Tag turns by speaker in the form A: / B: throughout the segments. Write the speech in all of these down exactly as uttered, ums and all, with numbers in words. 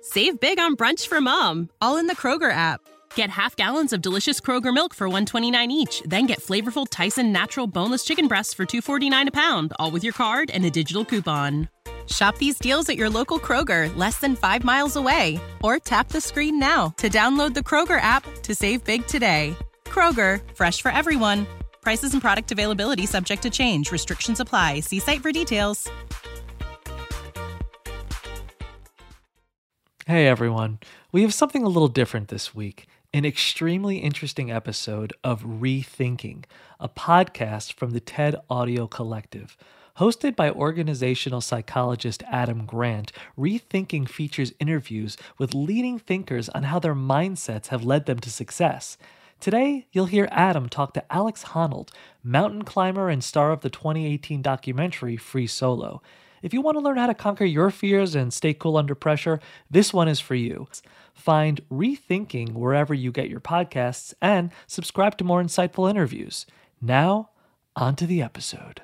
A: Save big on brunch for mom, all in the Kroger app. Get half gallons of delicious Kroger milk for one dollar and twenty-nine cents each. Then get flavorful Tyson natural boneless chicken breasts for two dollars and forty-nine cents a pound, all with your card and a digital coupon. Shop these deals at your local Kroger, less than five miles away. Or tap the screen now to download the Kroger app to save big today. Kroger, fresh for everyone. Prices and product availability subject to change. Restrictions apply. See site for details.
B: Hey everyone, we have something a little different this week. An extremely interesting episode of Rethinking, a podcast from the TED Audio Collective. Hosted by organizational psychologist Adam Grant, Rethinking features interviews with leading thinkers on how their mindsets have led them to success. Today, you'll hear Adam talk to Alex Honnold, mountain climber and star of the twenty eighteen documentary Free Solo. If you want to learn how to conquer your fears and stay cool under pressure, this one is for you. Find Rethinking wherever you get your podcasts and subscribe to more insightful interviews. Now, on to the episode.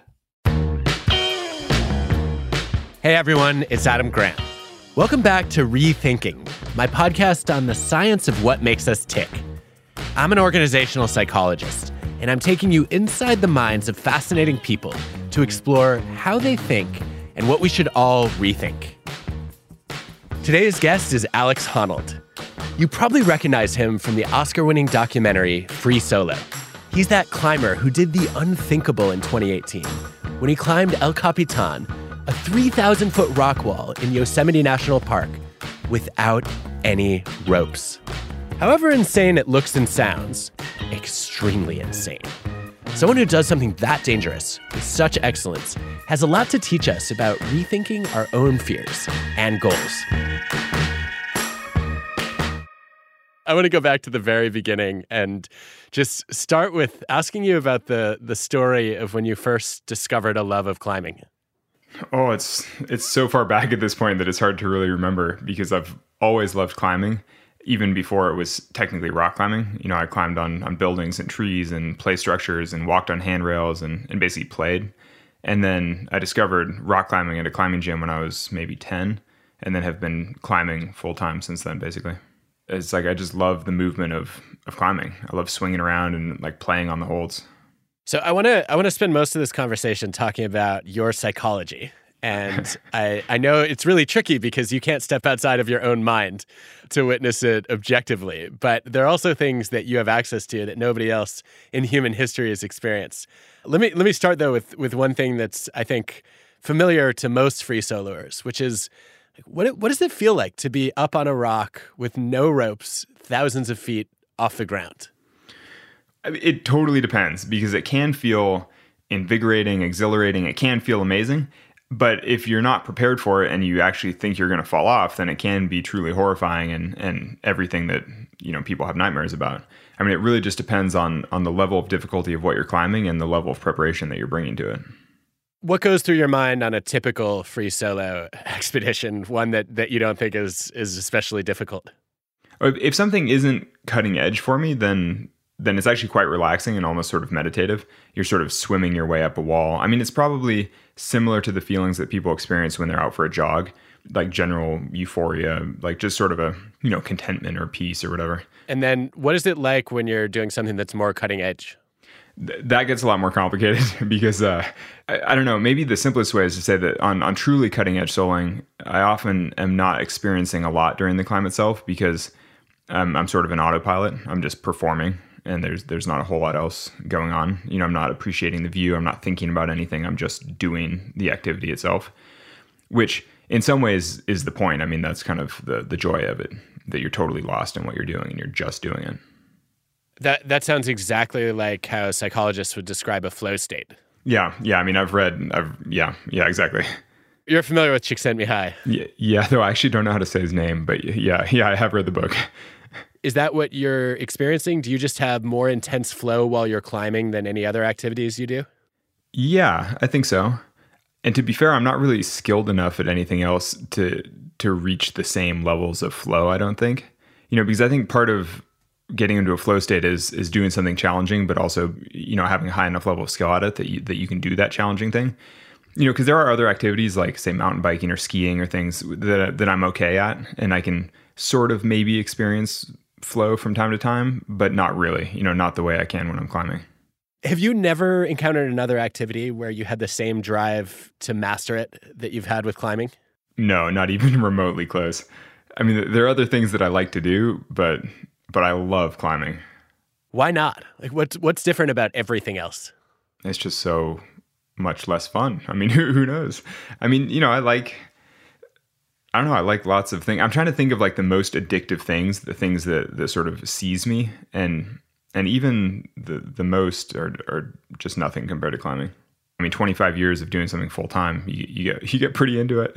C: Hey everyone, it's Adam Grant. Welcome back to Rethinking, my podcast on the science of what makes us tick. I'm an organizational psychologist, and I'm taking you inside the minds of fascinating people to explore how they think and what we should all rethink. Today's guest is Alex Honnold. You probably recognize him from the Oscar-winning documentary Free Solo. He's that climber who did the unthinkable in twenty eighteen when he climbed El Capitan, a three thousand foot rock wall in Yosemite National Park, without any ropes. However insane it looks and sounds, extremely insane. Someone who does something that dangerous with such excellence has a lot to teach us about rethinking our own fears and goals. I want to go back to the very beginning and just start with asking you about the, the story of when you first discovered a love of climbing.
D: Oh, it's it's so far back at this point that it's hard to really remember because I've always loved climbing, even before it was technically rock climbing. You know, I climbed on, on buildings and trees and play structures and walked on handrails and, and basically played. And then I discovered rock climbing at a climbing gym when I was maybe ten, and then have been climbing full time since then, basically. It's like I just love the movement of, of climbing. I love swinging around and like playing on the holds.
C: So I want to I want to spend most of this conversation talking about your psychology. And I, I know it's really tricky because you can't step outside of your own mind to witness it objectively. But there are also things that you have access to that nobody else in human history has experienced. Let me let me start, though, with, with one thing that's, I think, familiar to most free soloers, which is what what does it feel like to be up on a rock with no ropes, thousands of feet off the ground?
D: I mean, it totally depends because it can feel invigorating, exhilarating. It can feel amazing. But if you're not prepared for it and you actually think you're going to fall off, then it can be truly horrifying and, and everything that, you know, people have nightmares about. I mean, it really just depends on on the level of difficulty of what you're climbing and the level of preparation that you're bringing to it.
C: What goes through your mind on a typical free solo expedition, one that, that you don't think is is especially difficult?
D: If something isn't cutting edge for me, then then it's actually quite relaxing and almost sort of meditative. You're sort of swimming your way up a wall. I mean, it's probably similar to the feelings that people experience when they're out for a jog, like general euphoria, like just sort of a, you know, contentment or peace or whatever.
C: And then what is it like when you're doing something that's more cutting edge?
D: Th- that gets a lot more complicated because, uh, I, I don't know, maybe the simplest way is to say that on, on truly cutting edge soloing, I often am not experiencing a lot during the climb itself because um, I'm sort of an autopilot. I'm just performing. And there's there's not a whole lot else going on. You know, I'm not appreciating the view. I'm not thinking about anything. I'm just doing the activity itself, which in some ways is the point. I mean, that's kind of the the joy of it, that you're totally lost in what you're doing and you're just doing it.
C: That that sounds exactly like how psychologists would describe a flow state.
D: Yeah, yeah. I mean, I've read, I've yeah, yeah, exactly.
C: You're familiar with Csikszentmihalyi?
D: Yeah, yeah, though I actually don't know how to say his name, but yeah, yeah, I have read the book.
C: Is that what you're experiencing? Do you just have more intense flow while you're climbing than any other activities you do?
D: Yeah, I think so. And to be fair, I'm not really skilled enough at anything else to to reach the same levels of flow, I don't think. You know, because I think part of getting into a flow state is is doing something challenging, but also, you know, having a high enough level of skill at it that you, that you can do that challenging thing. you know, because there are other activities like, say, mountain biking or skiing or things that that I'm okay at, and I can sort of maybe experience flow from time to time, but not really, you know, not the way I can when I'm climbing.
C: Have you never encountered another activity where you had the same drive to master it that you've had with climbing?
D: No, not even remotely close. I mean, there are other things that I like to do, but but I love climbing.
C: Why not? Like, what's what's different about everything else?
D: It's just so much less fun. I mean, who, who knows? I mean, you know, I like, I don't know, I like lots of things. I'm trying to think of like the most addictive things, the things that, that sort of seize me. And and even the, the most are, are just nothing compared to climbing. I mean, twenty-five years of doing something full time, you, you get you get pretty into it.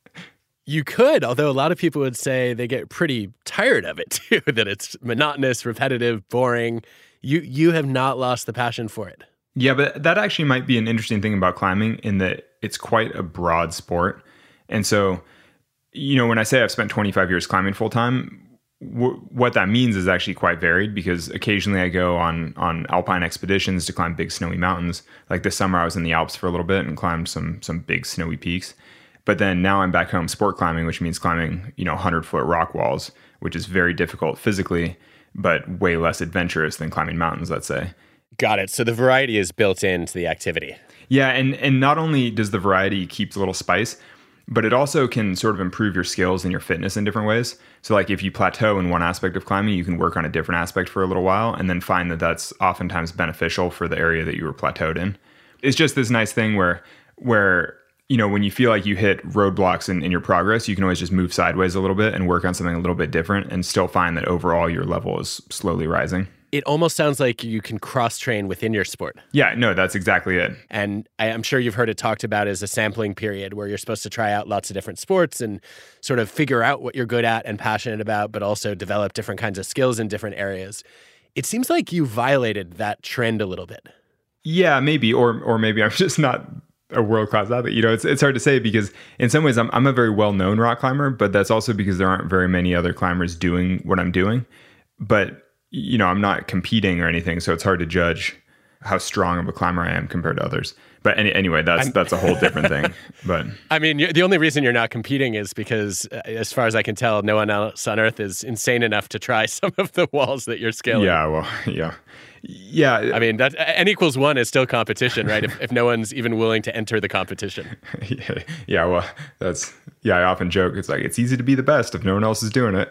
C: You could, although a lot of people would say they get pretty tired of it too, that it's monotonous, repetitive, boring. You you have not lost the passion for it.
D: Yeah, but that actually might be an interesting thing about climbing in that it's quite a broad sport. And so, you know, when I say I've spent twenty-five years climbing full time, w- what that means is actually quite varied, because occasionally I go on on alpine expeditions to climb big snowy mountains. Like this summer I was in the Alps for a little bit and climbed some some big snowy peaks. But then now I'm back home sport climbing, which means climbing, you know, one hundred foot rock walls, which is very difficult physically, but way less adventurous than climbing mountains, let's say.
C: Got it. So the variety is built into the activity.
D: Yeah, and and not only does the variety keep a little spice, but it also can sort of improve your skills and your fitness in different ways. So like if you plateau in one aspect of climbing, you can work on a different aspect for a little while and then find that that's oftentimes beneficial for the area that you were plateaued in. It's just this nice thing where where you know, when you feel like you hit roadblocks in, in your progress, you can always just move sideways a little bit and work on something a little bit different and still find that overall your level is slowly rising.
C: It almost sounds like you can cross-train within your sport.
D: Yeah, no, that's exactly it.
C: And I, I'm sure you've heard it talked about as a sampling period where you're supposed to try out lots of different sports and sort of figure out what you're good at and passionate about, but also develop different kinds of skills in different areas. It seems like you violated that trend a little bit.
D: Yeah, maybe, or or maybe I'm just not a world-class athlete. You know, it's it's hard to say, because in some ways I'm I'm a very well-known rock climber, but that's also because there aren't very many other climbers doing what I'm doing. But, you know, I'm not competing or anything, so it's hard to judge how strong of a climber I am compared to others. But any, anyway, that's I'm, that's a whole different thing. But
C: I mean, the only reason you're not competing is because, uh, as far as I can tell, no one else on Earth is insane enough to try some of the walls that you're scaling.
D: Yeah, well, yeah. Yeah.
C: I mean, that n equals one is still competition, right? if, if no one's even willing to enter the competition.
D: yeah, yeah, well, that's, yeah, I often joke. It's like, it's easy to be the best if no one else is doing it.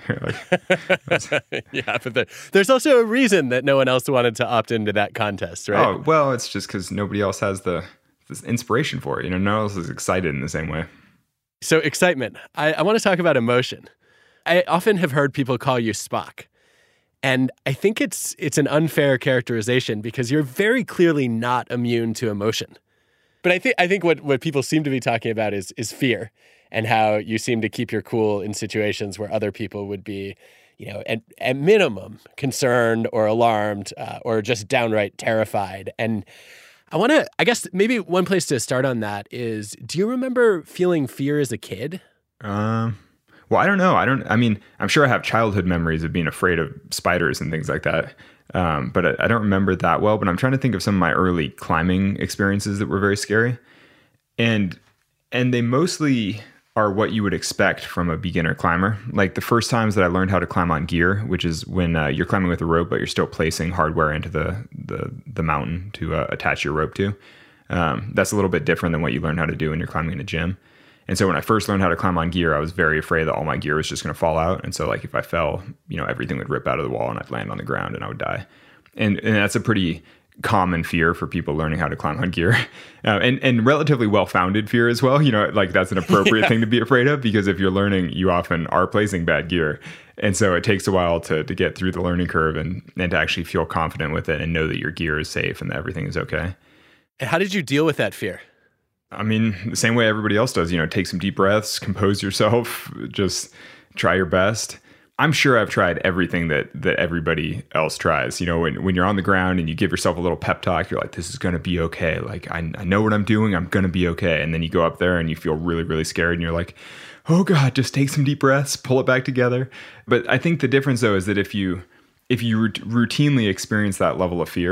C: like, yeah, but there, there's also a reason that no one else wanted to opt into that contest, right?
D: Oh, well, it's just because nobody else has the this inspiration for it. You know, no one else is excited in the same way.
C: So excitement. I, I want to talk about emotion. I often have heard people call you Spock. And I think it's it's an unfair characterization because you're very clearly not immune to emotion. But I think I think what, what people seem to be talking about is is fear, and how you seem to keep your cool in situations where other people would be, you know, at, at minimum concerned or alarmed uh, or just downright terrified. And I want to, I guess maybe one place to start on that is, do you remember feeling fear as a kid?
D: Um. Well, I don't know. I don't, I mean, I'm sure I have childhood memories of being afraid of spiders and things like that. Um, but I, I don't remember that well, but I'm trying to think of some of my early climbing experiences that were very scary. And, and they mostly are what you would expect from a beginner climber. Like the first times that I learned how to climb on gear, which is when uh, you're climbing with a rope, but you're still placing hardware into the, the, the mountain to uh, attach your rope to. Um, that's a little bit different than what you learn how to do when you're climbing in a gym. And so when I first learned how to climb on gear, I was very afraid that all my gear was just going to fall out. And so like if I fell, you know, everything would rip out of the wall and I'd land on the ground and I would die. And and that's a pretty common fear for people learning how to climb on gear, uh, and, and relatively well-founded fear as well. You know, like that's an appropriate yeah. thing to be afraid of, because if you're learning, you often are placing bad gear. And so it takes a while to to get through the learning curve and, and to actually feel confident with it and know that your gear is safe and that everything is okay.
C: And how did you deal with that fear?
D: I mean, the same way everybody else does, you know, take some deep breaths, compose yourself, just try your best. I'm sure I've tried everything that that everybody else tries. You know, when, when you're on the ground and you give yourself a little pep talk, you're like, this is going to be okay. Like, I, I know what I'm doing. I'm going to be okay. And then you go up there and you feel really, really scared. And you're like, oh God, just take some deep breaths, pull it back together. But I think the difference, though, is that if you if you routinely experience that level of fear,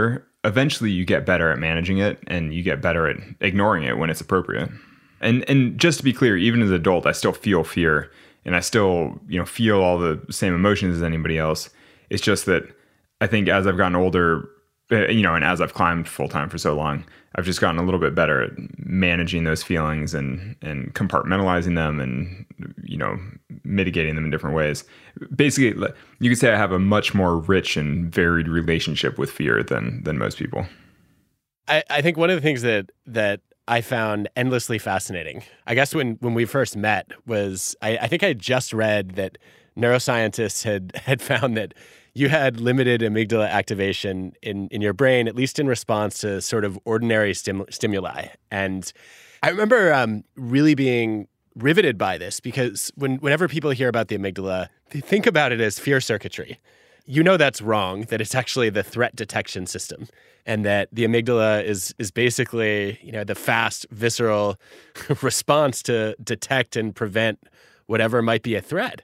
D: eventually you get better at managing it and you get better at ignoring it when it's appropriate. And and just to be clear, even as an adult, I still feel fear and I still, you know, feel all the same emotions as anybody else. It's just that I think as I've gotten older, you know, and as I've climbed full time for so long, I've just gotten a little bit better at managing those feelings and and compartmentalizing them and, you know, mitigating them in different ways. Basically, you could say I have a much more rich and varied relationship with fear than than most people.
C: I, I think one of the things that that I found endlessly fascinating, I guess when, when we first met, was I, I think I just read that neuroscientists had had found that you had limited amygdala activation in, in your brain, at least in response to sort of ordinary stim- stimuli. And I remember um, really being riveted by this because when, whenever people hear about the amygdala, they think about it as fear circuitry. You know that's wrong, that it's actually the threat detection system, and that the amygdala is is basically, you know, the fast, visceral response to detect and prevent whatever might be a threat.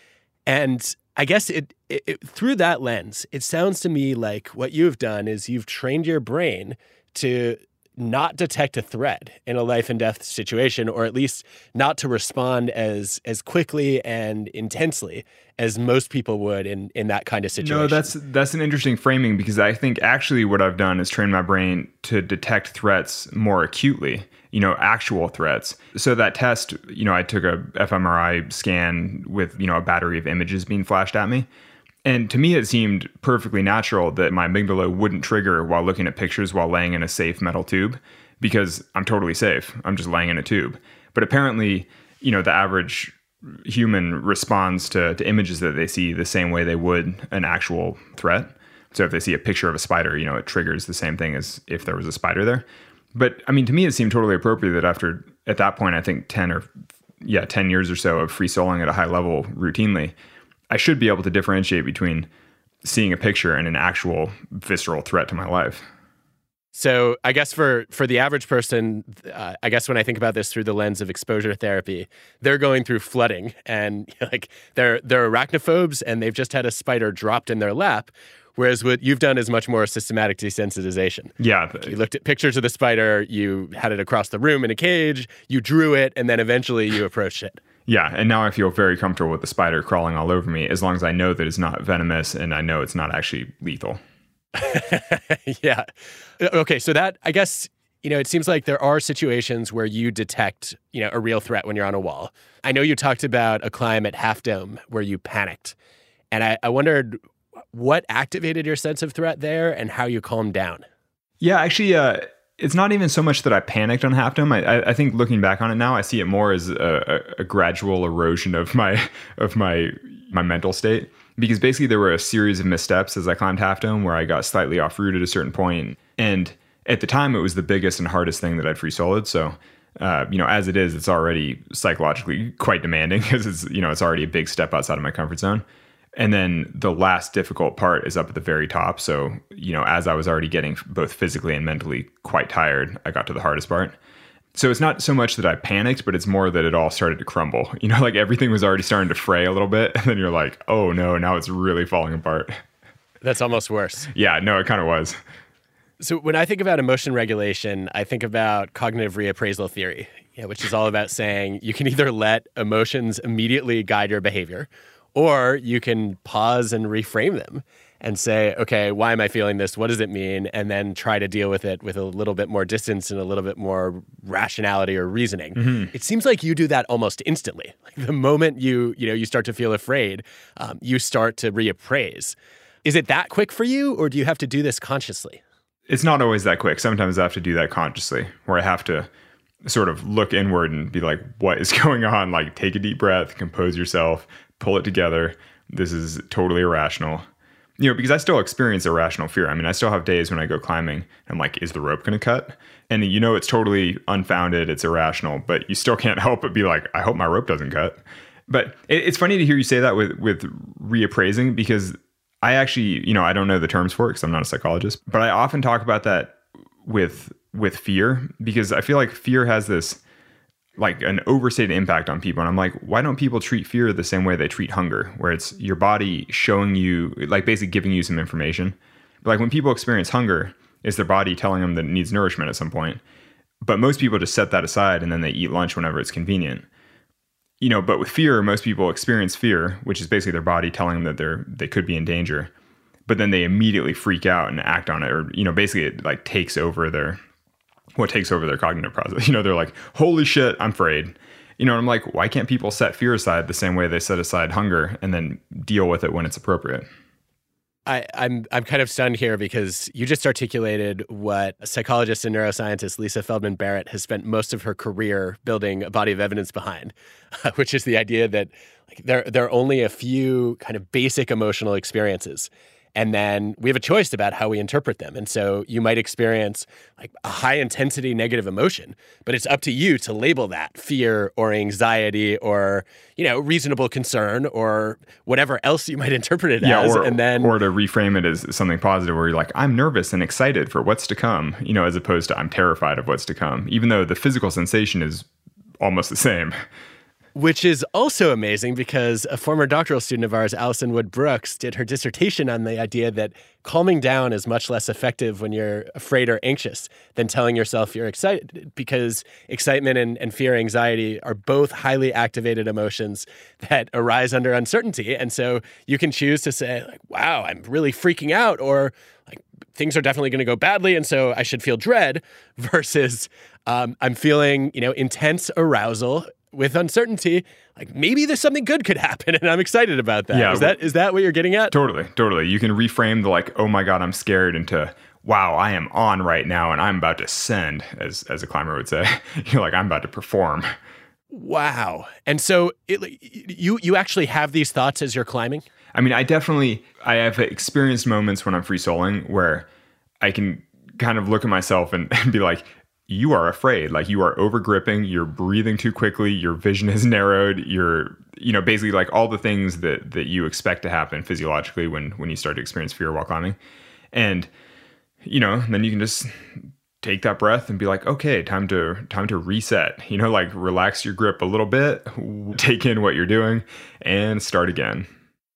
C: And I guess it, it, it through that lens, it sounds to me like what you've done is you've trained your brain to not detect a threat in a life and death situation, or at least not to respond as as quickly and intensely as most people would in, in that kind of situation.
D: No, that's that's an interesting framing, because I think actually what I've done is train my brain to detect threats more acutely, you know, actual threats. So that test, you know, I took a fMRI scan with, you know, a battery of images being flashed at me. And to me, it seemed perfectly natural that my amygdala wouldn't trigger while looking at pictures while laying in a safe metal tube, because I'm totally safe. I'm just laying in a tube. But apparently, you know, the average human responds to, to images that they see the same way they would an actual threat. So if they see a picture of a spider, you know, it triggers the same thing as if there was a spider there. But I mean, to me, it seemed totally appropriate that after, at that point, I think ten or, yeah, ten years or so of free soloing at a high level routinely, I should be able to differentiate between seeing a picture and an actual visceral threat to my life.
C: So I guess for, for the average person, uh, I guess when I think about this through the lens of exposure therapy, they're going through flooding and like they're they're arachnophobes and they've just had a spider dropped in their lap. Whereas what you've done is much more systematic desensitization.
D: Yeah.
C: You looked at pictures of the spider, you had it across the room in a cage, you drew it, and then eventually you approached it.
D: Yeah, and now I feel very comfortable with the spider crawling all over me, as long as I know that it's not venomous and I know it's not actually lethal.
C: Yeah. Okay, so that, I guess, you know, it seems like there are situations where you detect, you know, a real threat when you're on a wall. I know you talked about a climb at Half Dome where you panicked. And I, I wondered what activated your sense of threat there and how you calmed down.
D: Yeah, actually, uh, it's not even so much that I panicked on Half Dome. I, I think looking back on it now, I see it more as a, a, a gradual erosion of my of my my mental state. Because basically there were a series of missteps as I climbed Half Dome where I got slightly off route at a certain point. And at the time, it was the biggest and hardest thing that I'd free soloed. So, uh, you know, as it is, it's already psychologically quite demanding because it's, you know, it's already a big step outside of my comfort zone. And then the last difficult part is up at the very top. So, you know, as I was already getting both physically and mentally quite tired, I got to the hardest part. So it's not so much that I panicked, but it's more that it all started to crumble. You know, like everything was already starting to fray a little bit. And then you're like, oh no, now it's really falling apart.
C: That's almost worse.
D: Yeah, no, it kind of was.
C: So when I think about emotion regulation, I think about cognitive reappraisal theory, you know, which is all about saying you can either let emotions immediately guide your behavior, or you can pause and reframe them and say, okay, why am I feeling this? What does it mean? And then try to deal with it with a little bit more distance and a little bit more rationality or reasoning. Mm-hmm. It seems like you do that almost instantly. Like the moment you, you know, you start to feel afraid, um, you start to reappraise. Is it that quick for you, or do you have to do this consciously?
D: It's not always that quick. Sometimes I have to do that consciously, where I have to sort of look inward and be like, what is going on? Like, take a deep breath, compose yourself, pull it together. This is totally irrational. You know, because I still experience irrational fear. I mean, I still have days when I go climbing, I'm like, is the rope going to cut? And you know, it's totally unfounded, it's irrational, but you still can't help but be like, I hope my rope doesn't cut. But it's funny to hear you say that with, with reappraising, because I actually, you know, I don't know the terms for it because I'm not a psychologist, but I often talk about that with with fear, because I feel like fear has this like an overstated impact on people. And I'm like, why don't people treat fear the same way they treat hunger, where it's your body showing you, like basically giving you some information. But like when people experience hunger, It's their body telling them that it needs nourishment at some point. But most people just set that aside and then they eat lunch whenever it's convenient. You know, but with fear, most people experience fear, which is basically their body telling them that they're they could be in danger. But then they immediately freak out and act on it, or, you know, basically it like takes over their, what takes over their cognitive process. You know, they're like, holy shit, I'm afraid. You know, and I'm like, why can't people set fear aside the same way they set aside hunger and then deal with it when it's appropriate?
C: I, I'm I'm kind of stunned here because you just articulated what psychologist and neuroscientist Lisa Feldman Barrett has spent most of her career building a body of evidence behind, which is the idea that like, there there are only a few kind of basic emotional experiences. And then we have a choice about how we interpret them. And so you might experience like a high intensity negative emotion, but it's up to you to label that fear or anxiety or, you know, reasonable concern or whatever else you might interpret it
D: yeah,
C: as.
D: Or,
C: and then,
D: or to reframe it as something positive where you're like, I'm nervous and excited for what's to come, you know, as opposed to I'm terrified of what's to come, even though the physical sensation is almost the same.
C: Which is also amazing because a former doctoral student of ours, Allison Wood Brooks, did her dissertation on the idea that calming down is much less effective when you're afraid or anxious than telling yourself you're excited, because excitement and, and fear, anxiety are both highly activated emotions that arise under uncertainty. And so you can choose to say, like, wow, I'm really freaking out, or like things are definitely going to go badly, and so I should feel dread, versus um, I'm feeling, you know, intense arousal with uncertainty, like maybe there's something good could happen and I'm excited about that.
D: Yeah,
C: is that is that what you're getting at?
D: Totally, totally. You can reframe the like, oh my God, I'm scared, into, wow, I am on right now and I'm about to send, as as a climber would say. You're like, I'm about to perform.
C: Wow. And so it, you you actually have these thoughts as you're climbing?
D: I mean, I definitely, I have experienced moments when I'm free soloing where I can kind of look at myself and, and be like, you are afraid, like you are over gripping, you're breathing too quickly, your vision is narrowed, you're, you know, basically like all the things that that you expect to happen physiologically when when you start to experience fear while climbing. And, you know, then you can just take that breath and be like, okay, time to time to reset, you know, like relax your grip a little bit, take in what you're doing and start again.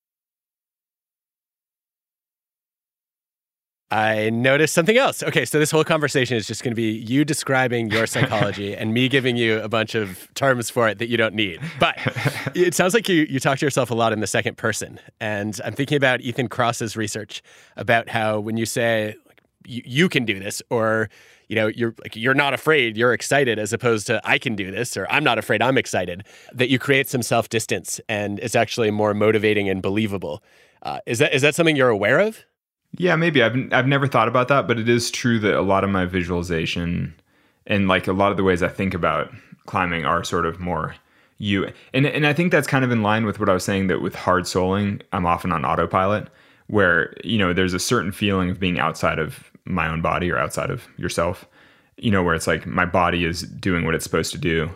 C: I noticed something else. Okay, so this whole conversation is just going to be you describing your psychology and me giving you a bunch of terms for it that you don't need. But it sounds like you you talk to yourself a lot in the second person. And I'm thinking about Ethan Kross's research about how when you say like, you, you can do this, or you know, you're like you're not afraid, you're excited, as opposed to I can do this, or I'm not afraid, I'm excited, that you create some self-distance and it's actually more motivating and believable. Uh, is that is that something you're aware of?
D: Yeah, maybe. I've I've never thought about that, but it is true that a lot of my visualization and like a lot of the ways I think about climbing are sort of more you. And and I think that's kind of in line with what I was saying, that with hard soling, I'm often on autopilot, where, you know, there's a certain feeling of being outside of my own body or outside of yourself, you know, where it's like my body is doing what it's supposed to do.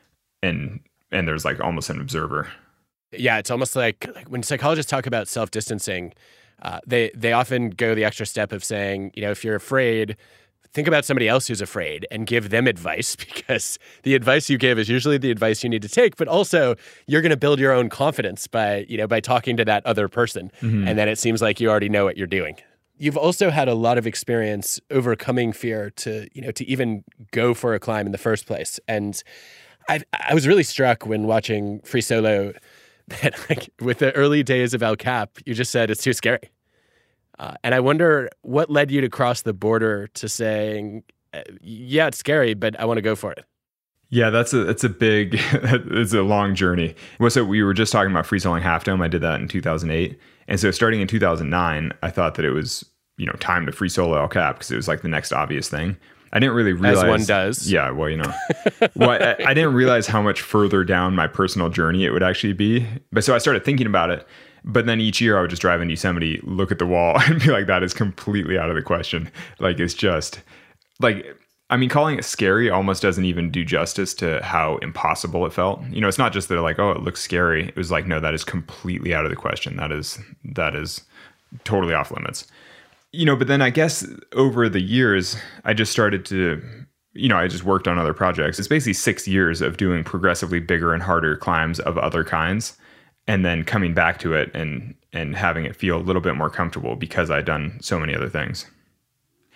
D: And and there's like almost an observer.
C: Yeah, it's almost like, like when psychologists talk about self-distancing, Uh, they they often go the extra step of saying, you know, if you're afraid, think about somebody else who's afraid and give them advice, because the advice you give is usually the advice you need to take. But also, you're going to build your own confidence by, you know, by talking to that other person. Mm-hmm. And then it seems like you already know what you're doing. You've also had a lot of experience overcoming fear to, you know, to even go for a climb in the first place. And I I was really struck when watching Free Solo that, like, with the early days of El Cap, you just said it's too scary. Uh, and I wonder what led you to cross the border to saying, yeah, it's scary, but I want to go for it.
D: Yeah, that's a it's a big, it's a long journey. Well, so we were just talking about free soloing Half Dome. I did that in two thousand eight. And so starting in two thousand nine, I thought that it was, you know, time to free solo El Cap because it was like the next obvious thing. I didn't really realize.
C: As one does.
D: Yeah, well, you know. well, I, I didn't realize how much further down my personal journey it would actually be. But so I started thinking about it. But then each year I would just drive in Yosemite, look at the wall and be like, that is completely out of the question. Like, it's just like, I mean, calling it scary almost doesn't even do justice to how impossible it felt. You know, it's not just that like, oh, it looks scary. It was like, no, that is completely out of the question. That is, that is totally off limits. You know, but then I guess over the years, I just started to, you know, I just worked on other projects. It's basically six years of doing progressively bigger and harder climbs of other kinds, and then coming back to it and and having it feel a little bit more comfortable because I'd done so many other things.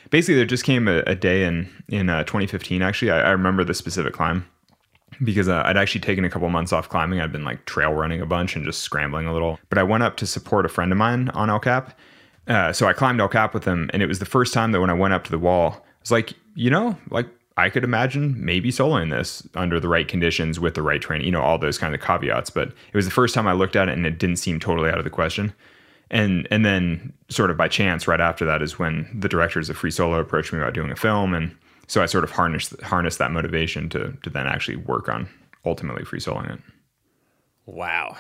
D: basically there just came a, a day in in uh, twenty fifteen. Actually, I, I remember the specific climb because uh, I'd actually taken a couple months off climbing. I'd been like trail running a bunch and just scrambling a little. But I went up to support a friend of mine on El Cap. Uh, so I climbed El Cap with him, and it was the first time that when I went up to the wall, I was like, you know, like I could imagine maybe soloing this under the right conditions with the right training, you know, all those kind of caveats. But it was the first time I looked at it, and it didn't seem totally out of the question. And and then sort of by chance, right after that is when the directors of Free Solo approached me about doing a film, and so I sort of harnessed harnessed that motivation to to then actually work on ultimately free soloing it.
C: Wow.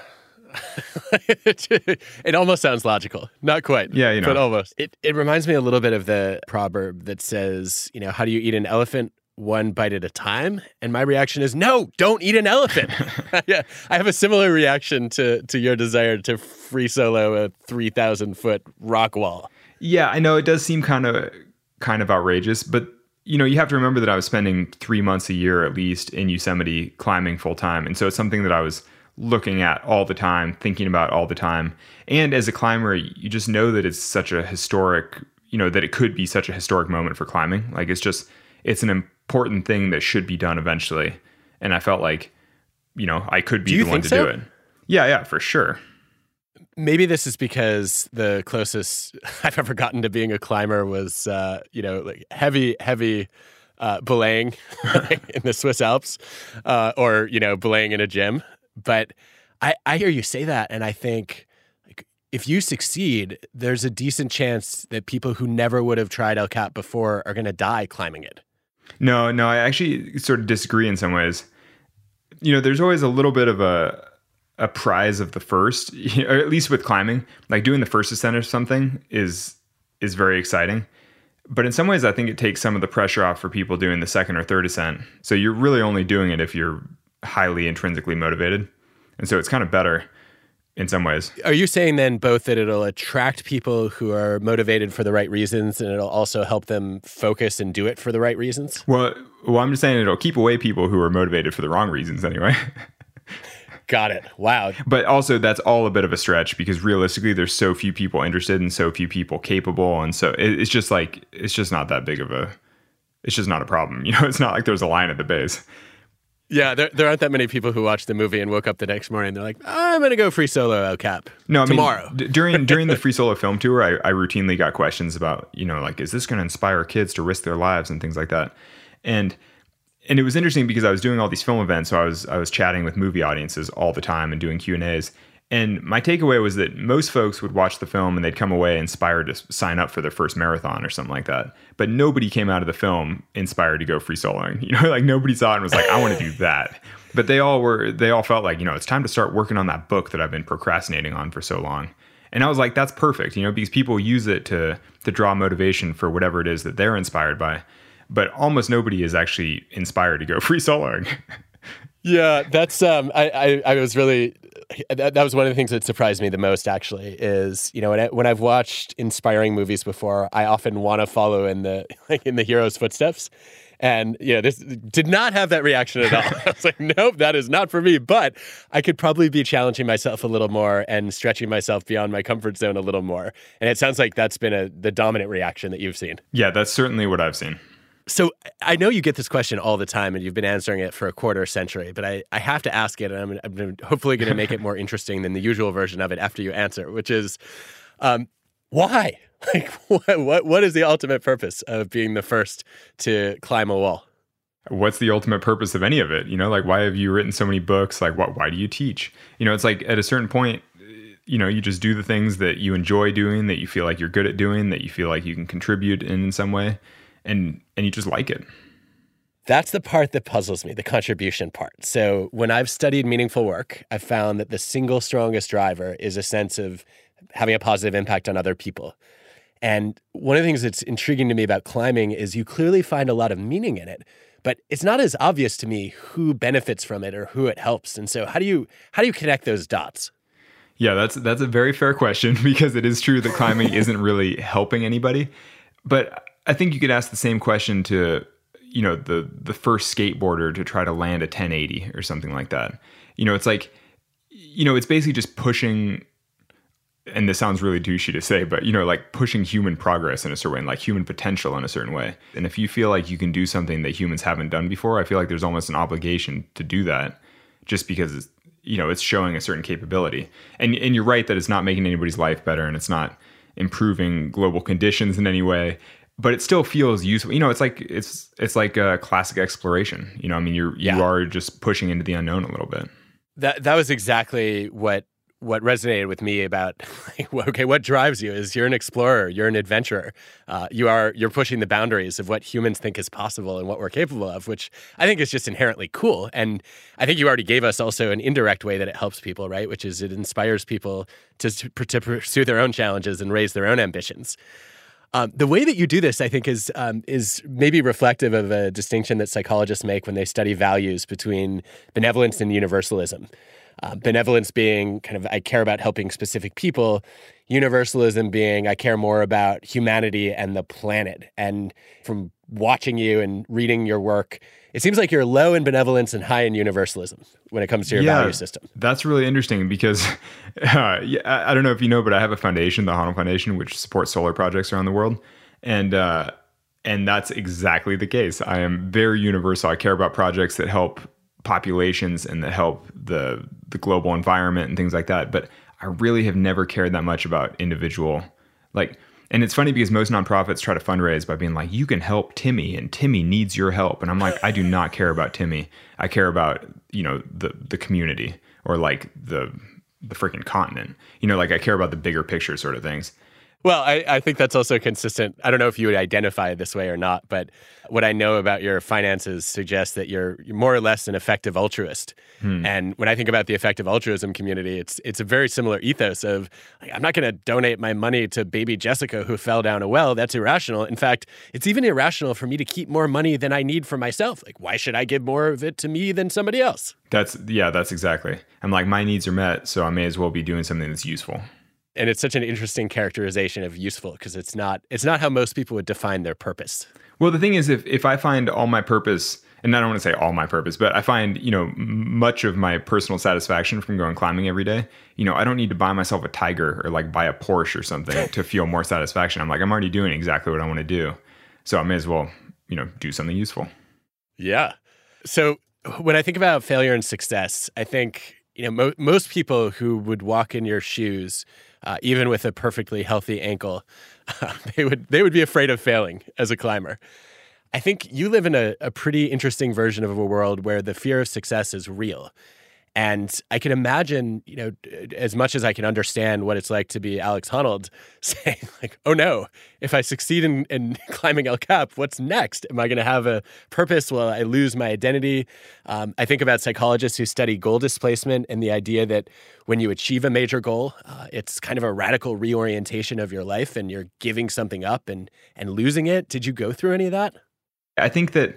C: It almost sounds logical. Not quite.
D: Yeah, you know.
C: But almost. It it reminds me a little bit of the proverb that says, you know, how do you eat an elephant? One bite at a time? And my reaction is, no, don't eat an elephant. Yeah, I have a similar reaction to to your desire to free solo a three thousand foot rock wall.
D: Yeah, I know it does seem kind of kind of outrageous, but you know, you have to remember that I was spending three months a year at least in Yosemite climbing full time. And so it's something that I was looking at all the time, thinking about all the time. And as a climber, you just know that it's such a historic, you know, that it could be such a historic moment for climbing. Like it's just, it's an important thing that should be done eventually. And I felt like, you know, I could be the one to
C: so?
D: do it. Yeah, yeah, for sure.
C: Maybe this is because the closest I've ever gotten to being a climber was, uh, you know, like heavy, heavy uh, belaying in the Swiss Alps uh, or, you know, belaying in a gym. But I, I hear you say that, and I think like, if you succeed, there's a decent chance that people who never would have tried El Cap before are going to die climbing it.
D: No, no, I actually sort of disagree in some ways. You know, there's always a little bit of a a prize of the first, or at least with climbing. Like doing the first ascent or something is is very exciting. But in some ways, I think it takes some of the pressure off for people doing the second or third ascent. So you're really only doing it if you're highly intrinsically motivated. And so it's kind of better in some ways.
C: Are you saying then both that it'll attract people who are motivated for the right reasons and it'll also help them focus and do it for the right reasons?
D: Well, well I'm just saying it'll keep away people who are motivated for the wrong reasons anyway.
C: Got it. Wow.
D: But also that's all a bit of a stretch because realistically there's so few people interested and so few people capable. And so it, it's just like, it's just not that big of a, it's just not a problem. You know, it's not like there's a line at the base.
C: Yeah, there there aren't that many people who watched the movie and woke up the next morning and they're like, I'm going to go free solo El Cap
D: no, I
C: tomorrow.
D: Mean, d- during during the free solo film tour, I, I routinely got questions about, you know, like, is this going to inspire kids to risk their lives and things like that? And and it was interesting because I was doing all these film events, so I was I was chatting with movie audiences all the time and doing Q and A's. And my takeaway was that most folks would watch the film and they'd come away inspired to sign up for their first marathon or something like that. But nobody came out of the film inspired to go free soloing. You know, like nobody saw it and was like, I want to do that. But they all were, they all felt like, you know, it's time to start working on that book that I've been procrastinating on for so long. And I was like, that's perfect, you know, because people use it to to draw motivation for whatever it is that they're inspired by. But almost nobody is actually inspired to go free soloing.
C: Yeah, that's um I, I, I was really that, that was one of the things that surprised me the most actually is, you know, when I, when I've watched inspiring movies before, I often want to follow in the like in the hero's footsteps. And you know, this did not have that reaction at all. I was like, nope, that is not for me. But I could probably be challenging myself a little more and stretching myself beyond my comfort zone a little more. And it sounds like that's been a the dominant reaction that you've seen.
D: Yeah, that's certainly what I've seen.
C: So I know you get this question all the time and you've been answering it for a quarter century, but I, I have to ask it, and I'm, I'm hopefully going to make it more interesting than the usual version of it after you answer, which is, um, why? Like, what, what what is the ultimate purpose of being the first to climb a wall?
D: What's the ultimate purpose of any of it? You know, like, why have you written so many books? Like, what? Why do you teach? You know, it's like at a certain point, you know, you just do the things that you enjoy doing, that you feel like you're good at doing, that you feel like you can contribute in, in some way. And and you just like it.
C: That's the part that puzzles me, the contribution part. So when I've studied meaningful work, I've found that the single strongest driver is a sense of having a positive impact on other people. And one of the things that's intriguing to me about climbing is you clearly find a lot of meaning in it, but it's not as obvious to me who benefits from it or who it helps. And so how do you how do you connect those dots?
D: Yeah, that's that's a very fair question because it is true that climbing isn't really helping anybody. But I think you could ask the same question to, you know, the the first skateboarder to try to land a ten eighty or something like that. You know, it's like, you know, it's basically just pushing. and this sounds really douchey to say, but, you know, like pushing human progress in a certain way and like human potential in a certain way. And if you feel like you can do something that humans haven't done before, I feel like there's almost an obligation to do that just because it's, you know, it's showing a certain capability. And and you're right that it's not making anybody's life better and it's not improving global conditions in any way, but it still feels useful. You know, it's like it's it's like a classic exploration. You know, I mean, you're
C: Yeah.
D: you are just pushing into the unknown a little bit.
C: That that was exactly what what resonated with me about, like, okay, what drives you is you're an explorer, you're an adventurer. Uh, you are, you're pushing the boundaries of what humans think is possible and what we're capable of, which I think is just inherently cool. And I think you already gave us also an indirect way that it helps people, right? Which is it inspires people to, to pursue their own challenges and raise their own ambitions. Um, the way that you do this, I think, is um, is maybe reflective of a distinction that psychologists make when they study values between benevolence and universalism. Uh, benevolence being kind of, I care about helping specific people. Universalism being, I care more about humanity and the planet. And from watching you and reading your work, it seems like you're low in benevolence and high in universalism when it comes to your
D: yeah,
C: value system.
D: That's really interesting because uh, yeah, I, I don't know if you know, but I have a foundation, the Hanel Foundation, which supports solar projects around the world. And uh, and that's exactly the case. I am very universal. I care about projects that help populations and that help the the global environment and things like that. But I really have never cared that much about individual, like, and it's funny because most nonprofits try to fundraise by being like, you can help Timmy and Timmy needs your help. And I'm like, I do not care about Timmy. I care about, you know, the the community or like the the freaking continent. You know, like I care about the bigger picture sort of things.
C: Well, I, I think that's also consistent. I don't know if you would identify it this way or not, but what I know about your finances suggests that you're, you're more or less an effective altruist. Hmm. And when I think about the effective altruism community, it's it's a very similar ethos of, like, I'm not going to donate my money to baby Jessica who fell down a well. That's irrational. In fact, it's even irrational for me to keep more money than I need for myself. Like, why should I give more of it to me than somebody else?
D: That's, yeah, that's exactly. I'm like, my needs are met, so I may as well be doing something that's useful.
C: And it's such an interesting characterization of useful because it's not it's not how most people would define their purpose.
D: Well, the thing is, if if I find all my purpose, and I don't want to say all my purpose, but I find, you know, much of my personal satisfaction from going climbing every day, you know, I don't need to buy myself a Tiger or like buy a Porsche or something to feel more satisfaction. I'm like, I'm already doing exactly what I want to do. So I may as well, you know, do something useful.
C: Yeah. So when I think about failure and success, I think, you know, mo- most people who would walk in your shoes, Uh, even with a perfectly healthy ankle, uh, they would they would be afraid of failing as a climber. I think you live in a, a pretty interesting version of a world where the fear of success is real. And I can imagine, you know, as much as I can understand what it's like to be Alex Honnold, saying like, oh no, if I succeed in, in climbing El Cap, what's next? Am I going to have a purpose? Will I lose my identity? Um, I think about psychologists who study goal displacement and the idea that when you achieve a major goal, uh, it's kind of a radical reorientation of your life and you're giving something up and and losing it. Did you go through any of that?
D: I think that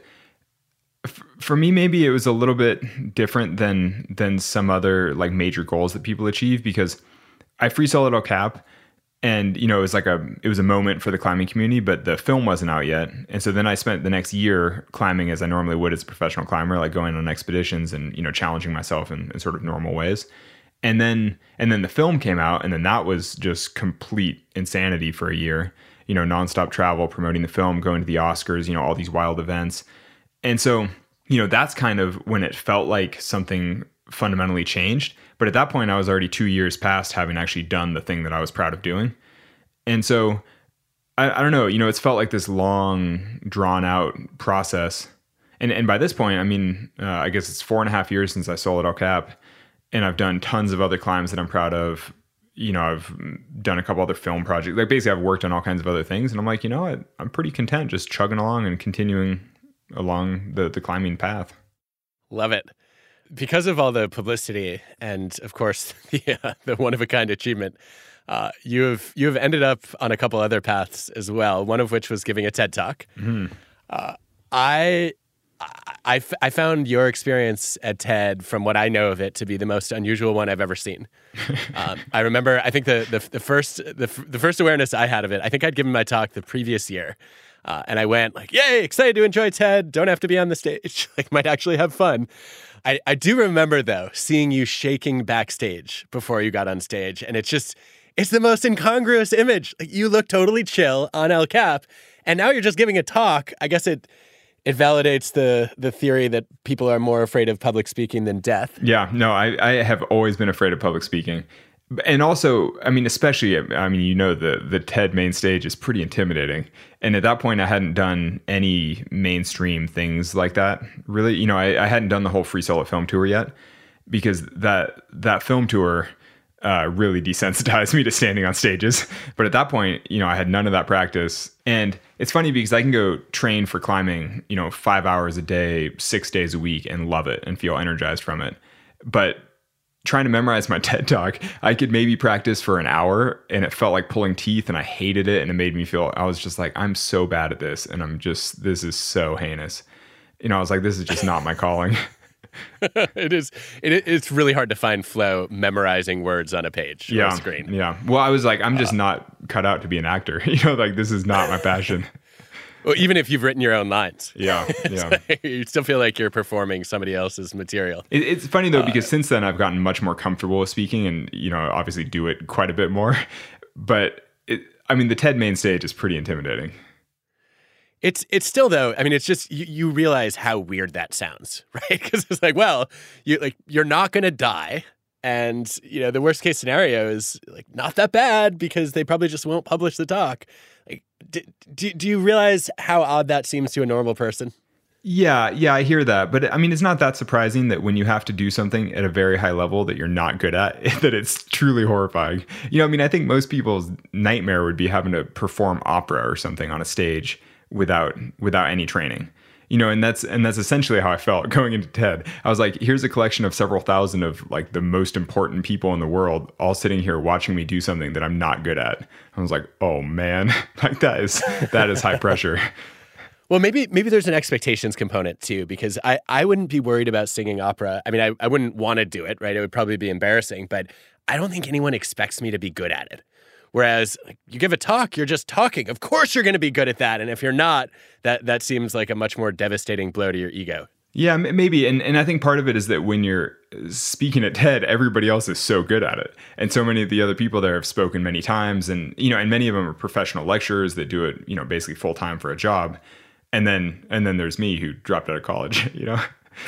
D: for me, maybe it was a little bit different than than some other like major goals that people achieve because I free soloed El Cap, and you know it was like a it was a moment for the climbing community, but the film wasn't out yet, and so then I spent the next year climbing as I normally would as a professional climber, like going on expeditions and you know challenging myself in, in sort of normal ways, and then and then the film came out, and then that was just complete insanity for a year, you know, nonstop travel, promoting the film, going to the Oscars, you know, all these wild events. And so, you know, that's kind of when it felt like something fundamentally changed. But at that point, I was already two years past having actually done the thing that I was proud of doing. And so, I, I don't know, you know, it's felt like this long, drawn out process. And and by this point, I mean, uh, I guess it's four and a half years since I soloed El Cap. And I've done tons of other climbs that I'm proud of. You know, I've done a couple other film projects. Like basically, I've worked on all kinds of other things. And I'm like, you know what? I'm pretty content just chugging along and continuing along the, the climbing path.
C: Love it. Because of all the publicity and, of course, the, uh, the one-of-a-kind achievement, uh, you have you have ended up on a couple other paths as well, one of which was giving a TED Talk. Mm-hmm. Uh, I, I, I found your experience at TED, from what I know of it, to be the most unusual one I've ever seen. um, I remember, I think the the, the first the, the first awareness I had of it, I think I'd given my talk the previous year. Uh, and I went like, yay, excited to enjoy TED. Don't have to be on the stage. Like, might actually have fun. I, I do remember, though, seeing you shaking backstage before you got on stage. And it's just, it's the most incongruous image. Like, you look totally chill on El Cap, and now you're just giving a talk. I guess it it validates the the theory that people are more afraid of public speaking than death.
D: Yeah, no, I, I have always been afraid of public speaking. And also, I mean, especially, I mean, you know, the the TED main stage is pretty intimidating. And at that point, I hadn't done any mainstream things like that. Really, you know, I, I hadn't done the whole Free Solo film tour yet, because that that film tour uh, really desensitized me to standing on stages. But at that point, you know, I had none of that practice. And it's funny because I can go train for climbing, you know, five hours a day, six days a week, and love it and feel energized from it. But trying to memorize my TED Talk, I could maybe practice for an hour, and it felt like pulling teeth, and I hated it. And it made me feel, I was just like, I'm so bad at this. And I'm just, this is so heinous. You know, I was like, this is just not my calling.
C: It is. It, it's really hard to find flow memorizing words on a page
D: yeah,
C: or a screen.
D: Yeah. Well, I was like, I'm just uh, not cut out to be an actor. You know, like, this is not my passion.
C: Well, even if you've written your own lines.
D: Yeah, yeah.
C: You still feel like you're performing somebody else's material.
D: It, it's funny, though, because uh, since then I've gotten much more comfortable with speaking and, you know, obviously do it quite a bit more. But, it, I mean, the TED main stage is pretty intimidating.
C: It's it's still, though, I mean, it's just, you, you realize how weird that sounds, right? Because it's like, well, you like you're not going to die. And, you know, the worst case scenario is like not that bad because they probably just won't publish the talk. Like, do, do, do you realize how odd that seems to a normal person?
D: Yeah, yeah, I hear that. But I mean, it's not that surprising that when you have to do something at a very high level that you're not good at, that it's truly horrifying. You know, I mean, I think most people's nightmare would be having to perform opera or something on a stage without without any training. You know, and that's and that's essentially how I felt going into TED. I was like, here's a collection of several thousand of like the most important people in the world all sitting here watching me do something that I'm not good at. I was like, oh man, like that is that is high pressure.
C: Well, maybe maybe there's an expectations component too, because I, I wouldn't be worried about singing opera. I mean, I, I wouldn't want to do it, right? It would probably be embarrassing, but I don't think anyone expects me to be good at it. Whereas like, you give a talk, you're just talking. Of course you're going to be good at that. And if you're not, that that seems like a much more devastating blow to your ego.
D: Yeah, maybe. And and I think part of it is that when you're speaking at TED, everybody else is so good at it. And so many of the other people there have spoken many times. And, you know, and many of them are professional lecturers that do it, you know, basically full time for a job. And then and then there's me who dropped out of college, you know.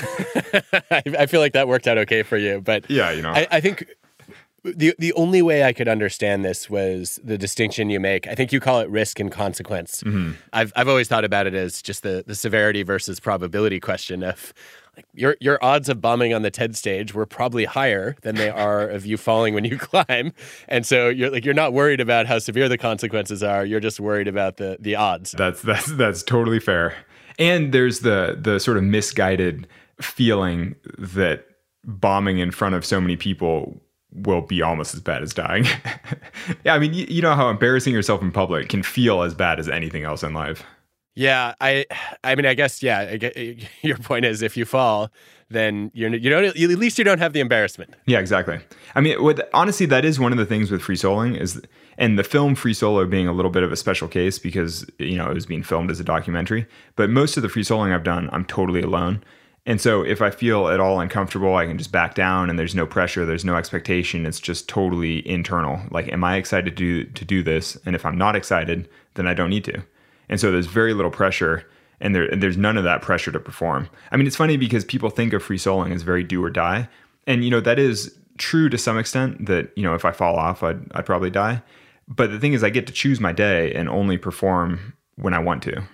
C: I feel like that worked out okay for you. But
D: yeah, you know,
C: I, I think The the only way I could understand this was the distinction you make. I think you call it risk and consequence. Mm-hmm. I've I've always thought about it as just the, the severity versus probability question of like your your odds of bombing on the TED stage were probably higher than they are of you falling when you climb. And so you're like you're not worried about how severe the consequences are. You're just worried about the the odds.
D: That's that's that's totally fair. And there's the the sort of misguided feeling that bombing in front of so many people will be almost as bad as dying. Yeah, I mean, you, you know how embarrassing yourself in public can feel as bad as anything else in life.
C: Yeah, I I mean, I guess, yeah, I get, your point is if you fall, then you're, you don't, at least you don't have the embarrassment.
D: Yeah, exactly. I mean, with, honestly, that is one of the things with free soloing is, and the film Free Solo being a little bit of a special case because, you know, it was being filmed as a documentary, but most of the free soloing I've done, I'm totally alone. And so if I feel at all uncomfortable, I can just back down and there's no pressure, there's no expectation. It's just totally internal. Like, am I excited to do, to do this? And if I'm not excited, then I don't need to. And so there's very little pressure and, there, and there's none of that pressure to perform. I mean, it's funny because people think of free soloing as very do or die. And, you know, that is true to some extent that, you know, if I fall off, I'd, I'd probably die. But the thing is I get to choose my day and only perform when I want to.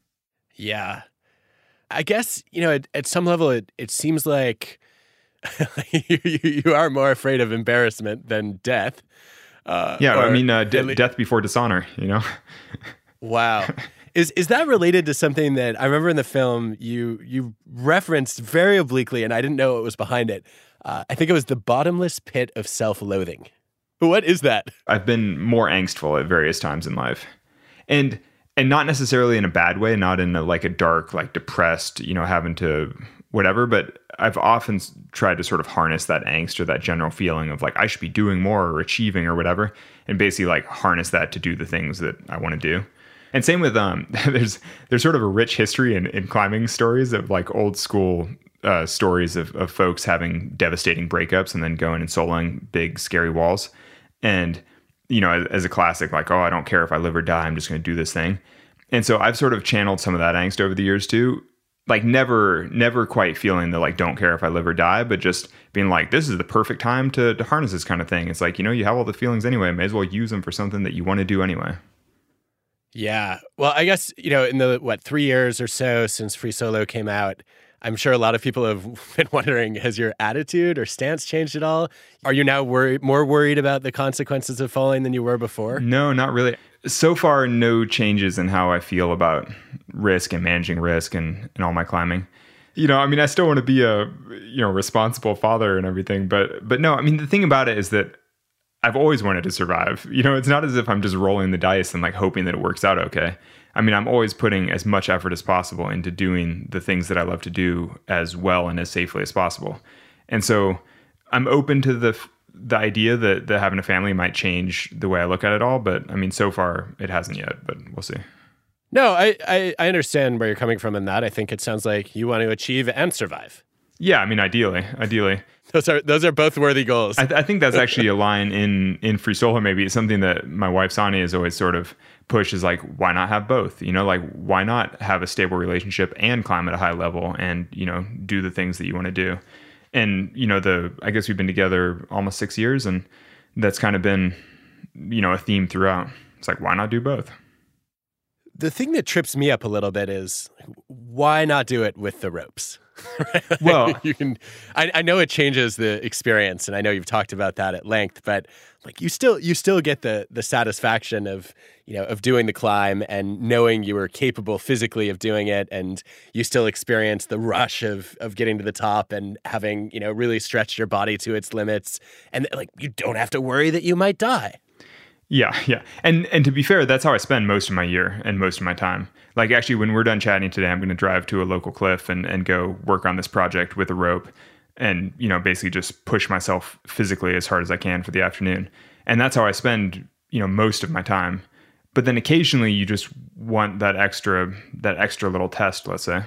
C: Yeah. I guess, you know, at, at some level, it, it seems like you, you are more afraid of embarrassment than death.
D: Uh, yeah, I mean, uh, de- death before dishonor, you know?
C: Wow. Is is that related to something that I remember in the film you you referenced very obliquely, and I didn't know what was behind it. Uh, I think it was the bottomless pit of self-loathing. What is that?
D: I've been more angstful at various times in life. And... And not necessarily in a bad way, not in a, like a dark, like depressed, you know, having to whatever. But I've often tried to sort of harness that angst or that general feeling of like, I should be doing more or achieving or whatever. And basically like harness that to do the things that I want to do. And same with, um, there's there's sort of a rich history in, in climbing stories of like old school uh, stories of, of folks having devastating breakups and then going and soloing big, scary walls. And, you know, as, as a classic, like, oh, I don't care if I live or die, I'm just going to do this thing. And so I've sort of channeled some of that angst over the years too. Like never, never quite feeling the like, don't care if I live or die, but just being like, this is the perfect time to, to harness this kind of thing. It's like, you know, you have all the feelings anyway, may as well use them for something that you want to do anyway.
C: Yeah. Well, I guess, you know, in the, what, three years or so since Free Solo came out, I'm sure a lot of people have been wondering, has your attitude or stance changed at all? Are you now worried, more worried about the consequences of falling than you were before?
D: No, not really. So far, no changes in how I feel about risk and managing risk and, and all my climbing. You know, I mean, I still want to be a, you know, responsible father and everything, but but no, I mean, the thing about it is that I've always wanted to survive. You know, it's not as if I'm just rolling the dice and like hoping that it works out okay. I mean, I'm always putting as much effort as possible into doing the things that I love to do as well and as safely as possible. And so I'm open to the the idea that, that having a family might change the way I look at it all. But I mean, so far it hasn't yet, but we'll see.
C: No, I, I, I understand where you're coming from in that. I think it sounds like you want to achieve and survive.
D: Yeah, I mean, ideally, ideally.
C: Those are those are both worthy goals.
D: I, th- I think that's actually a line in, in Free Solo. Maybe it's something that my wife, Sonny, has always sort of pushed is like, why not have both? You know, like, why not have a stable relationship and climb at a high level and, you know, do the things that you want to do? And, you know, the I guess we've been together almost six years and that's kind of been, you know, a theme throughout. It's like, why not do both?
C: The thing that trips me up a little bit is why not do it with the ropes?
D: Well,
C: you can. I, I know it changes the experience, and I know you've talked about that at length. But like, you still, you still get the the satisfaction of you know of doing the climb and knowing you were capable physically of doing it, and you still experience the rush of of getting to the top and having you know really stretched your body to its limits, and like you don't have to worry that you might die.
D: Yeah, yeah. And and to be fair, that's how I spend most of my year and most of my time. Like actually, when we're done chatting today, I'm going to drive to a local cliff and, and go work on this project with a rope and, you know, basically just push myself physically as hard as I can for the afternoon. And that's how I spend, you know, most of my time. But then occasionally you just want that extra, that extra little test, let's say.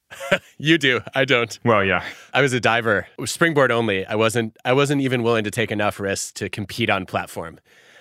C: You do. I don't.
D: Well, yeah.
C: I was a diver, springboard only. I wasn't, I wasn't even willing to take enough risks to compete on platform.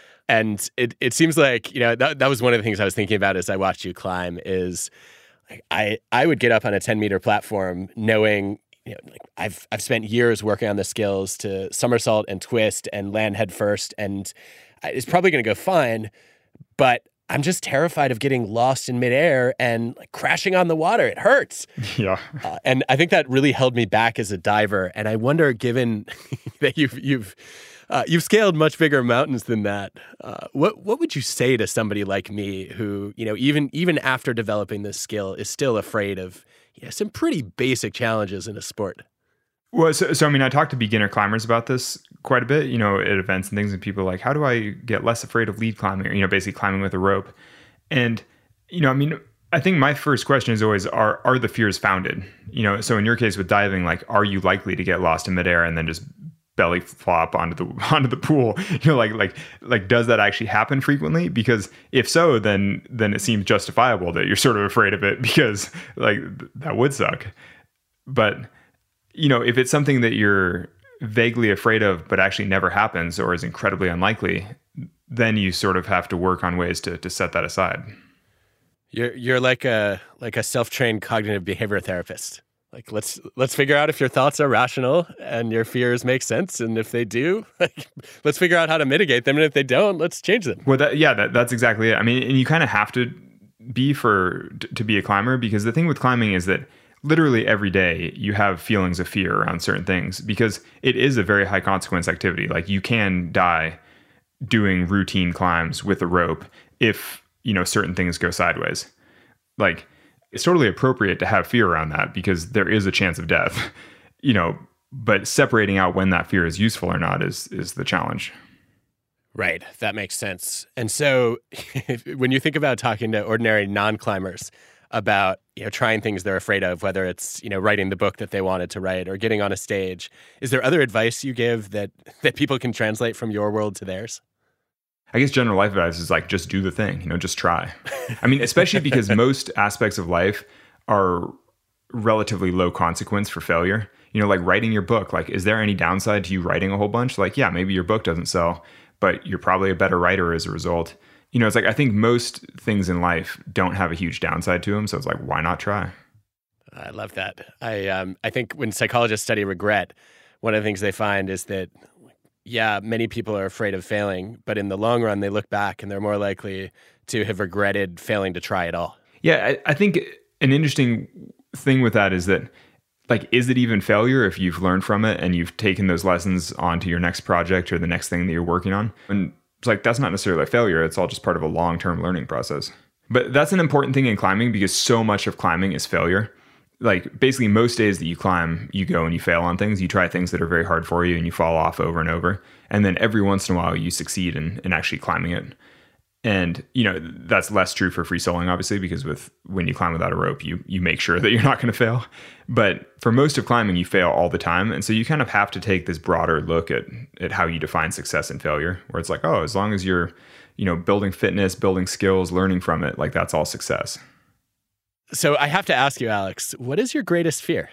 C: And it, it seems like, you know, that, that was one of the things I was thinking about as I watched you climb is like, I, I would get up on a ten meter platform knowing, you know, like I've, I've spent years working on the skills to somersault and twist and land head first. And it's probably going to go fine, but I'm just terrified of getting lost in midair and like crashing on the water. It hurts.
D: Yeah.
C: Uh, and I think that really held me back as a diver. And I wonder, given that you've, you've, Uh, you've scaled much bigger mountains than that. Uh, what what would you say to somebody like me who, you know, even even after developing this skill is still afraid of you know, some pretty basic challenges in a sport?
D: Well, so, so I mean, I talk to beginner climbers about this quite a bit, you know, at events and things, and people are like, how do I get less afraid of lead climbing, or, you know, basically climbing with a rope? And, you know, I mean, I think my first question is always, are are the fears founded? You know, so in your case with diving, like, are you likely to get lost in midair and then just belly flop onto the onto the pool? You know, like like like does that actually happen frequently? Because if so, then then it seems justifiable that you're sort of afraid of it, because like that would suck. But you know, if it's something that you're vaguely afraid of but actually never happens or is incredibly unlikely, then you sort of have to work on ways to to set that aside.
C: You're you're like a like a self-trained cognitive behavior therapist. Like, let's let's figure out if your thoughts are rational and your fears make sense. And if they do, like, let's figure out how to mitigate them. And if they don't, let's change them.
D: Well, that, yeah, that, that's exactly it. I mean, and you kind of have to be for to be a climber, because the thing with climbing is that literally every day you have feelings of fear around certain things, because it is a very high consequence activity. Like, you can die doing routine climbs with a rope if, you know, certain things go sideways. Like, it's totally appropriate to have fear around that, because there is a chance of death, you know, but separating out when that fear is useful or not is is the challenge.
C: Right. That makes sense. And so when you think about talking to ordinary non-climbers about, you know, trying things they're afraid of, whether it's, you know, writing the book that they wanted to write or getting on a stage, is there other advice you give that that people can translate from your world to theirs?
D: I guess general life advice is like, just do the thing, you know, just try. I mean, especially because most aspects of life are relatively low consequence for failure. You know, like writing your book, like, is there any downside to you writing a whole bunch? Like, yeah, maybe your book doesn't sell, but you're probably a better writer as a result. You know, it's like, I think most things in life don't have a huge downside to them. So it's like, why not try?
C: I love that. I um, I think when psychologists study regret, one of the things they find is that, yeah, many people are afraid of failing, but in the long run, they look back and they're more likely to have regretted failing to try at all.
D: Yeah, I, I think an interesting thing with that is that, like, is it even failure if you've learned from it and you've taken those lessons onto your next project or the next thing that you're working on? And it's like, that's not necessarily a failure. It's all just part of a long-term learning process. But that's an important thing in climbing because so much of climbing is failure. Like, basically most days that you climb, you go and you fail on things. You try things that are very hard for you and you fall off over and over. And then every once in a while you succeed in, in actually climbing it. And, you know, that's less true for free soloing, obviously, because with when you climb without a rope, you you make sure that you're not going to fail. But for most of climbing, you fail all the time. And so you kind of have to take this broader look at at how you define success and failure, where it's like, oh, as long as you're, you know, building fitness, building skills, learning from it, like, that's all success.
C: So I have to ask you, Alex, what is your greatest fear?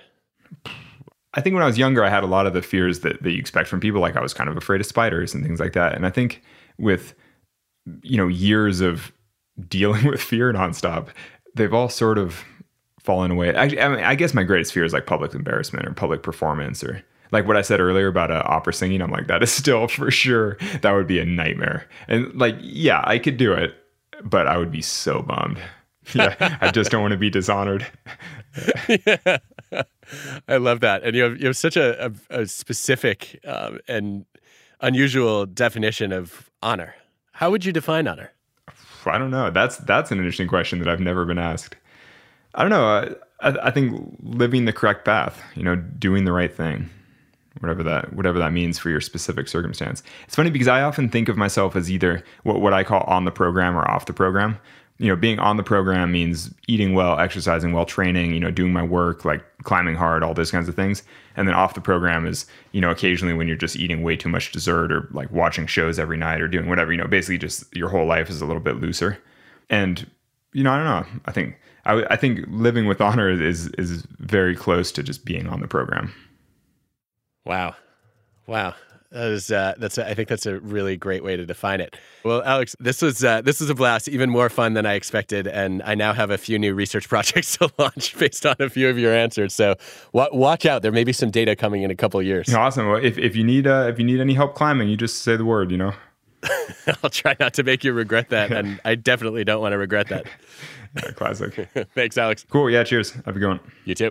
D: I think when I was younger, I had a lot of the fears that, that you expect from people. Like, I was kind of afraid of spiders and things like that. And I think with, you know, years of dealing with fear nonstop, they've all sort of fallen away. I, I mean, I guess my greatest fear is like public embarrassment or public performance, or like what I said earlier about uh, opera singing. I'm like, that is still for sure, that would be a nightmare. And like, yeah, I could do it, but I would be so bummed. Yeah, I just don't want to be dishonored.
C: Yeah. I love that. And you have you have such a, a, a specific um, and unusual definition of honor. How would you define honor?
D: I don't know. That's that's an interesting question that I've never been asked. I don't know. I, I think living the correct path, you know, doing the right thing, whatever that whatever that means for your specific circumstance. It's funny because I often think of myself as either what, what I call on the program or off the program. You know, being on the program means eating well, exercising well, training, you know, doing my work, like climbing hard, all those kinds of things. And then off the program is, you know, occasionally when you're just eating way too much dessert or like watching shows every night or doing whatever, you know, basically just your whole life is a little bit looser. And, you know, I don't know. I think I, I think living with honor is is very close to just being on the program.
C: Wow. Wow. That is, uh, that's a, I think that's a really great way to define it. Well, Alex, this was uh, this was a blast, even more fun than I expected, and I now have a few new research projects to launch based on a few of your answers. So w- watch out, there may be some data coming in a couple of years.
D: Awesome. Well, if if you need uh, if you need any help climbing, you just say the word, you know.
C: I'll try not to make you regret that, and I definitely don't want to regret that.
D: Yeah, classic.
C: Thanks, Alex.
D: Cool. Yeah. Cheers. Have a good one.
C: You too.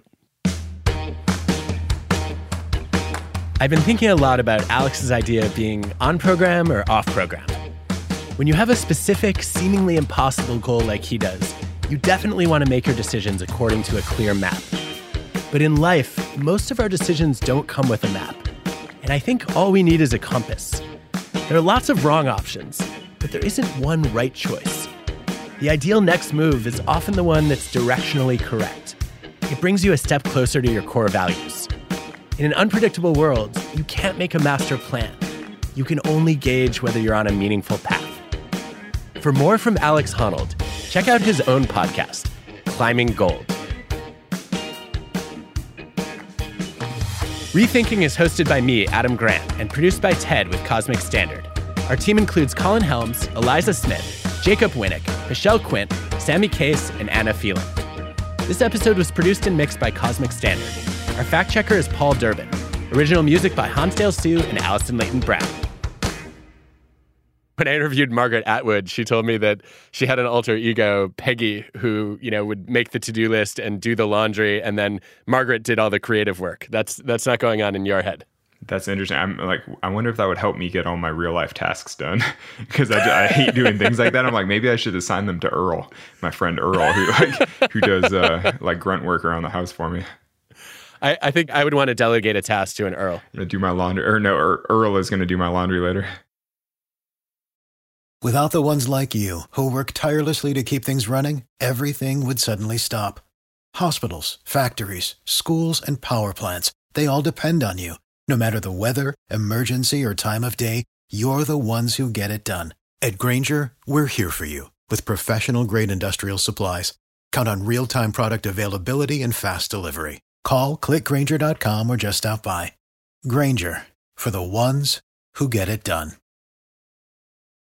C: I've been thinking a lot about Alex's idea of being on program or off program. When you have a specific, seemingly impossible goal like he does, you definitely want to make your decisions according to a clear map. But in life, most of our decisions don't come with a map. And I think all we need is a compass. There are lots of wrong options, but there isn't one right choice. The ideal next move is often the one that's directionally correct. It brings you a step closer to your core values. In an unpredictable world, you can't make a master plan. You can only gauge whether you're on a meaningful path. For more from Alex Honnold, check out his own podcast, Climbing Gold. Rethinking is hosted by me, Adam Grant, and produced by Ted with Cosmic Standard. Our team includes Colin Helms, Eliza Smith, Jacob Winnick, Michelle Quint, Sammy Case, and Anna Phelan. This episode was produced and mixed by Cosmic Standard. Our fact checker is Paul Durbin. Original music by Hansdale Sue and Allison Leighton Brown. When I interviewed Margaret Atwood, she told me that she had an alter ego, Peggy, who, you know, would make the to-do list and do the laundry, and then Margaret did all the creative work. That's that's not going on in your head.
D: That's interesting. I'm like, I wonder if that would help me get all my real life tasks done, because I, I hate doing things like that. I'm like, maybe I should assign them to Earl, my friend Earl, who like who does uh, like grunt work around the house for me.
C: I, I think I would want to delegate a task to an Earl.
D: I'm gonna do my laundry, or no, Earl is going to do my laundry later.
E: Without the ones like you, who work tirelessly to keep things running, everything would suddenly stop. Hospitals, factories, schools, and power plants, they all depend on you. No matter the weather, emergency, or time of day, you're the ones who get it done. At Grainger, we're here for you with professional-grade industrial supplies. Count on real-time product availability and fast delivery. Call, click Grainger dot com, or just stop by. Grainger, for the ones who get it done.